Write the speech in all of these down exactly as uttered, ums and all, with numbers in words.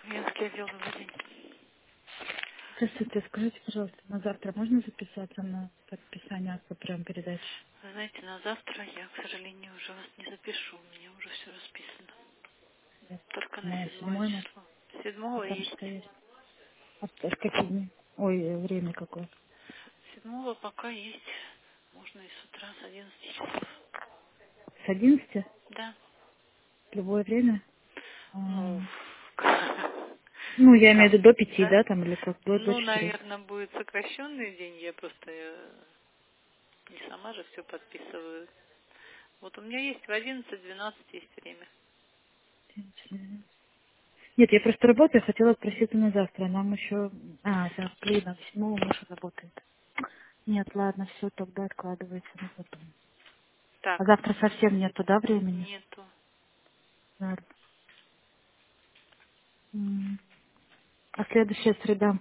Клиентский отдел, добрый день. Здравствуйте, скажите, пожалуйста, на завтра можно записаться на подписание автоприем-передач? Вы знаете, на завтра я, к сожалению, уже вас не запишу. У меня уже все расписано. Только на На седьмое седьмое, на... число. а Седьмого там есть. что есть? А в в какие дни? Ой, э, время какое? Седьмого пока есть. Можно и с утра, с одиннадцати часов. С одиннадцати? Да. В любое время? А, Ну, Ну, я имею в как, виду до пяти, да? да, там, или как? До, до Ну, четырех. наверное, будет сокращенный день. Я просто э, не сама же все подписываю. Вот у меня есть в одиннадцать двенадцать есть время. Нет, я просто работаю, хотела спросить на завтра. Нам еще... А, да, блин, а седьмого муж работает. Нет, ладно, все, тогда откладывается на потом. А Так, завтра совсем нету, да, времени? нету. Ладно. М. А следующая среда?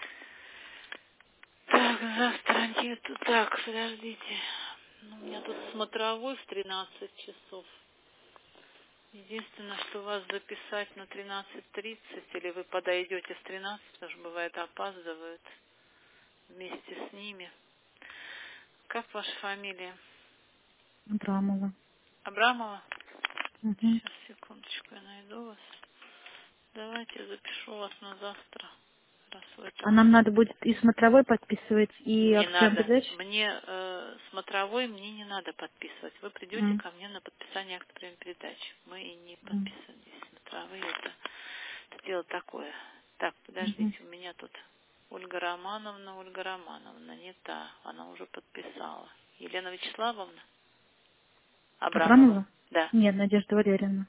Так, завтра нету. Так, подождите. Ну, у меня тут смотровой в тринадцать часов. Единственное, что вас записать на тринадцать тридцать, или вы подойдете в тринадцать, потому что бывает опаздывают вместе с ними. Как ваша фамилия? Абрамова. Абрамова? Мгм. Сейчас, секундочку, я найду вас. Давайте я запишу вас на завтра, раз вы А там. нам надо будет и смотровой подписывать, и Не актрион надо. передач? Мне э, смотровой мне не надо подписывать. Вы придете М, ко мне на подписание акта прием-передач. Мы и не м, подписываем здесь смотровые. Это, это дело такое. Так, мгм. подождите, у меня тут Ольга Романовна, Ольга Романовна, не та. Она уже подписала. Елена Вячеславовна? Абрамова? Абрамова? Да. Нет, Надежда Валерьевна.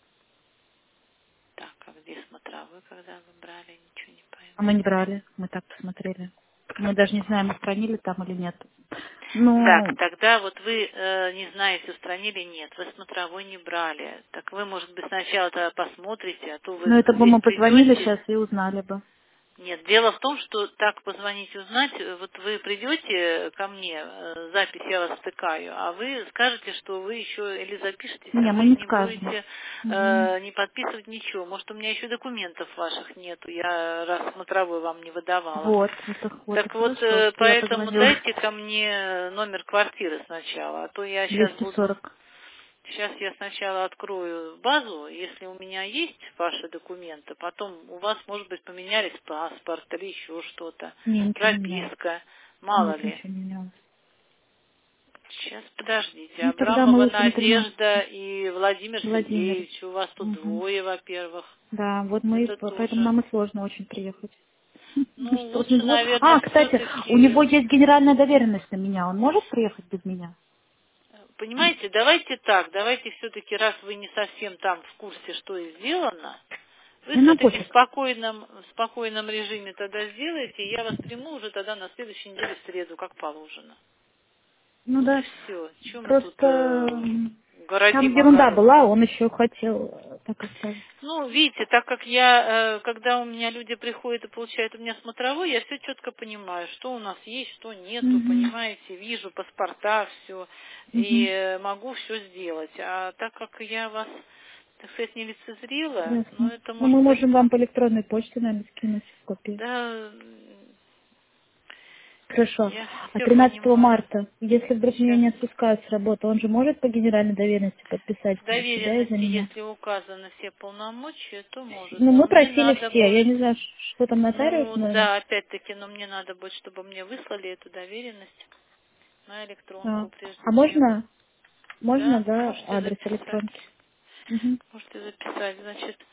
Так, а где смотровой, когда вы брали? Ничего не А мы пойму. не брали, мы так посмотрели. Мы даже не знаем, устранили там или нет. Так, Ну, тогда вот вы э, не знаете, устранили нет, вы смотровой не брали. Так вы, может быть, сначала тогда посмотрите, а то вы ну это бы здесь мы позвонили придете. сейчас и узнали бы. Нет, дело в том, что так позвонить узнать, э, вот вы придете ко мне, э, запись я вас стыкаю, а вы скажете, что вы еще или запишетесь, а Не, мы вы не не скажем. будете Мгм. э, не подписывать ничего. Может, у меня еще документов ваших нету, я раз смотровой вам не выдавала. Вот, это вот и Так вот, хорошо, э, что я поэтому позвонила. дайте ко мне номер квартиры сначала, а то я сейчас двести буду... сорок. Сейчас я сначала открою базу, если у меня есть ваши документы, потом у вас, может быть, поменялись паспорт или еще что-то, Не, ничего не менялось. прописка, мало Нет, ли. ничего не менялось. Сейчас, подождите, Ну тогда мы Абрамова лучше на тринадцать. Надежда и Владимир Владимир. Сергеевич, у вас тут Мгм. двое, во-первых, Да, вот мы, это поэтому тоже. нам и сложно очень приехать. Ну, Ну, что, вот не лучше, двое. наверное, А, кстати, у все-таки... него есть генеральная доверенность на меня. Он может приехать без меня? Понимаете, давайте так, давайте все-таки, раз вы не совсем там в курсе, что и сделано, вы Ну, нам все-таки в пофиг. спокойном, в спокойном режиме тогда сделаете, и я вас приму уже тогда на следующей неделе в среду, как положено. Ну Вот и да, все. Чем мы тут просто э, м, там городим ерунда огород? была, он еще хотел э, так оставить. Ну, видите, так как я, э, когда у меня люди приходят и получают у меня смотровой, я все четко понимаю, что у нас есть, что нету, Угу, понимаете, вижу паспорта, все, и угу, э, могу все сделать. А так как я вас, так сказать, не лицезрила, ну, ясно. это Ну, может мы быть, можем вам по электронной почте, наверное, скинуть копии. да, Хорошо. я А все тринадцатого понимаю. марта, если вдруг меня Сейчас. не отпускают с работы, он же может по генеральной доверенности подписать В за себя и за доверенности, меня? если указаны все полномочия, то может. Ну, Но мы мне просили надо все. Я будет, не знаю, что там нотариус ну номер. да, опять-таки, но мне надо будет, чтобы мне выслали эту доверенность на А, электронку прежде а всего. можно, можно, Да, да, можете адрес записать. электронки? Угу. Можете записать, значит,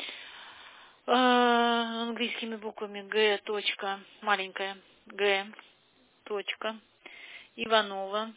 а, английскими буквами Г. Точка, маленькая, Г. Точка, Иванова,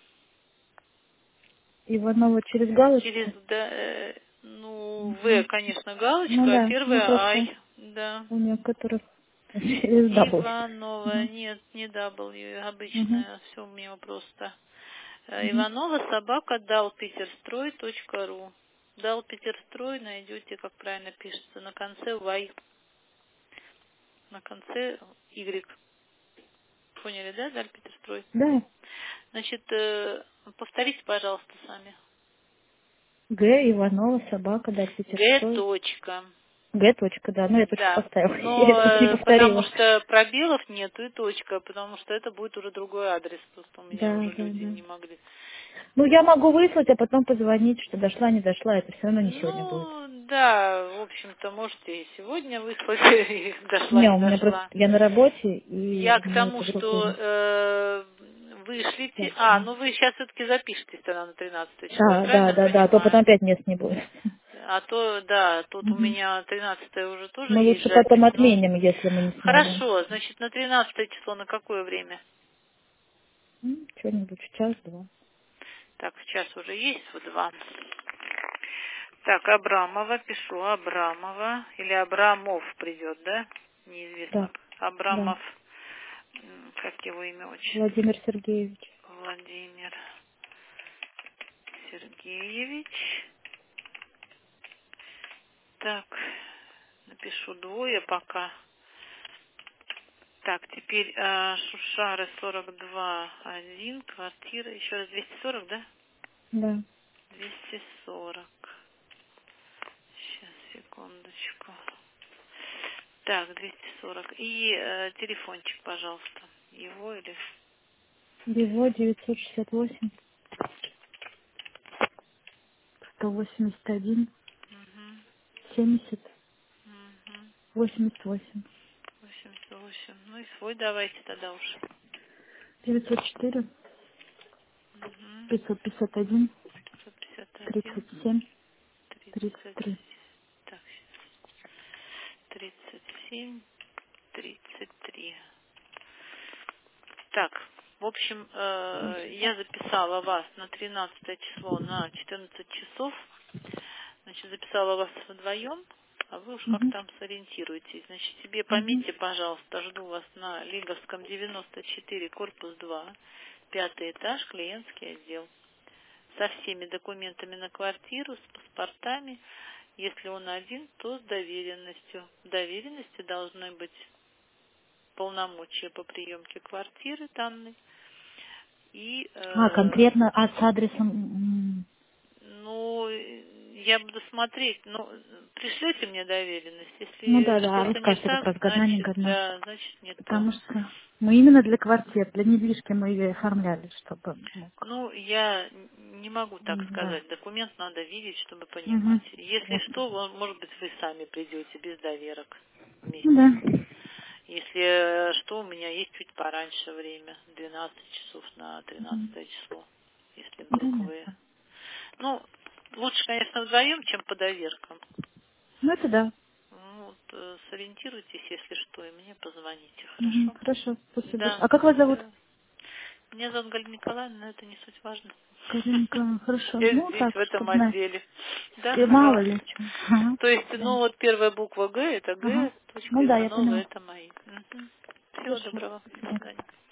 Иванова через через, галочку? да, э, ну, В, Угу. конечно, Ну галочка, а да, ну первая просто Ай, да. у некоторых через W. Иванова, Угу. нет, не W, Угу. обычная, все у меня просто. Э, Угу. Иванова, собака, далпетерстрой точка ру. Далпетерстрой найдете, как правильно пишется, на конце Y, на конце Y. Поняли, да, Далпетерстрой? Да, Значит, э, повторите, пожалуйста, сами. Г, Иванова, собака, да, Г. Петерстрой. Точка. Г. Точка, да. Ну, я точку Да. поставила. Но Я это не э, потому повторила. что пробелов нету и точка, потому что это будет уже другой адрес. Просто у меня Да, уже да, люди да. не могли. Ну, я могу выслать, а потом позвонить, что дошла, не дошла. Это все равно не сегодня будет. Ну, да, в общем-то, можете и сегодня выслать, и дошла, Не, не у меня просто... дошла. Я на работе, и Я у к меня тому, по-другому. что э, вы Да, шлите... А, ну вы сейчас все-таки запишитесь тогда на тринадцатое число, я да, да, правильно да, да, а то потом понимаю? опять мест не будет. А то, да, тут у Мгм. меня тринадцатое уже тоже Мы есть лучше запись, потом но... отменим, если мы не сможем. Хорошо, значит, на тринадцатое число на какое время? М, Что-нибудь в час-два. Так, сейчас уже есть в два. Так, Абрамова, пишу, Абрамова. Или Абрамов придет, да? Да, Неизвестно. да. Абрамов, м, как его имя, отчество? Владимир Сергеевич. Владимир Сергеевич. Так, напишу двое пока. Так, теперь э, Шушары сорок два один, квартира, еще раз двести сорок, да? Да. двести сорок. Сейчас, секундочку. Так, двести сорок. И э, телефончик, пожалуйста. Его или... Его девятьсот шестьдесят восемь сто восемьдесят один Угу, семьдесят угу. восемьдесят восемь. восемьдесят восемь. Ну и свой давайте тогда уж. девятьсот четыре Угу. пятьсот пятьдесят один пятьсот пятьдесят один, тридцать семь тридцать тридцать. три. Так, тридцать семь, тридцать три. Так, в общем, э, я записала вас на тринадцатое число на четырнадцать часов. Значит, записала вас вдвоем, а вы уж как Угу. там сориентируетесь. Значит, себе Угу. пометьте, пожалуйста, жду вас на Лиговском девяносто четыре, корпус два, пятый этаж, клиентский отдел. Со всеми документами на квартиру, с паспортами. Если он один, то с доверенностью. В доверенности должны быть полномочия по приемке квартиры данной. И, А, э, конкретно, а с адресом... м, ну, я буду смотреть. Ну, пришлете мне доверенность. Ну да, Если да, а вы что-то не скажете, как так, раз годна, не значит, годна. да, значит, не то. Потому что мы именно для квартир, для недвижки мы ее оформляли, чтобы мог. Ну, я не могу так М, Да. сказать. Документ надо видеть, чтобы Угу. понимать. Если что, вы- может быть, вы сами придете без доверок Ну вместе. да. Если э, что, у меня есть чуть пораньше время, двенадцать часов на Мгм. тринадцатое число, если Да, вдруг нет. вы... Ну, лучше, конечно, вдвоем, чем по доверкам. Ну это да. Ну, вот, э, сориентируйтесь, если что, и мне позвоните, Мгм. хорошо? Хорошо, спасибо. Да, А как вас зовут? все. Меня зовут Галина Николаевна, но это не суть важно. Каринка. Хорошо. Я Ну здесь, так, в этом чтобы знать. отделе. Да, И мало ли пожалуйста. что. Ага. То есть, Да. ну вот первая буква Г, это Ага. Г, точка Ну да, я Иванова, поняла. это мои. Всего Хорошо. доброго. До До свидания. свидания.